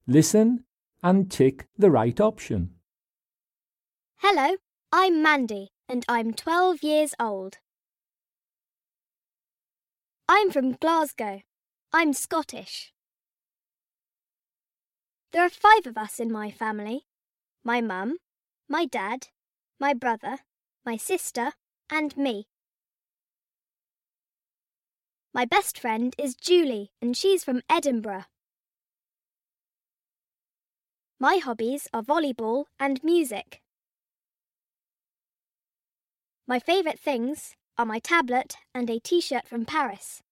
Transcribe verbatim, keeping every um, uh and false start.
Listen and tick the right option. Hello, I'm Mandy and I'm twelve years old. I'm from Glasgow. I'm Scottish. There are five of us in my family. My mum, my dad, my brother, my sister, and me. My best friend is Julie and she's from Edinburgh. My hobbies are volleyball and music. My favourite things are my tablet and a t-shirt from Paris.